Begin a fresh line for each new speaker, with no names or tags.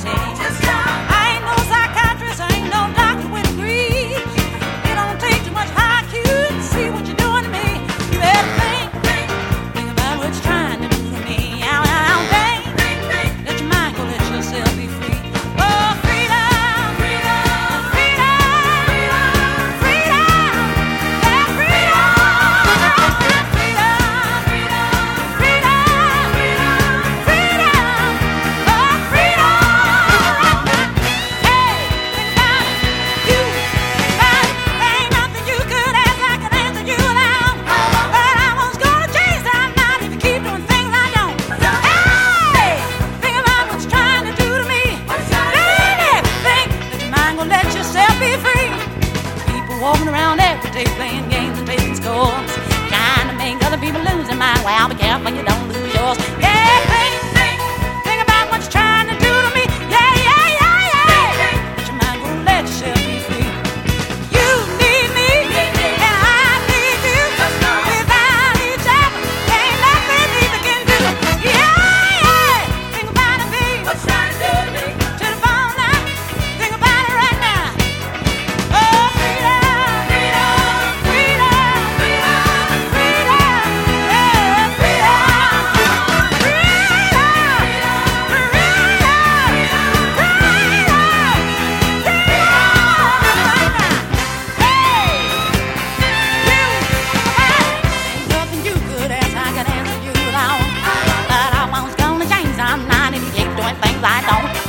Walking around every day playing games and taking scores, trying to make other people lose their mind. Well, be careful you don't lose yours. Yeah, think about what you're trying to do to me. Yeah, yeah, yeah, yeah. But your mind won't let yourself be free. You need me, and I need you. Without each other, ain't nothing either can do. Yeah, yeah. Think about it, babe. What you trying to do to me? To the bone now. Think about it right now. Oh, freedom. I don't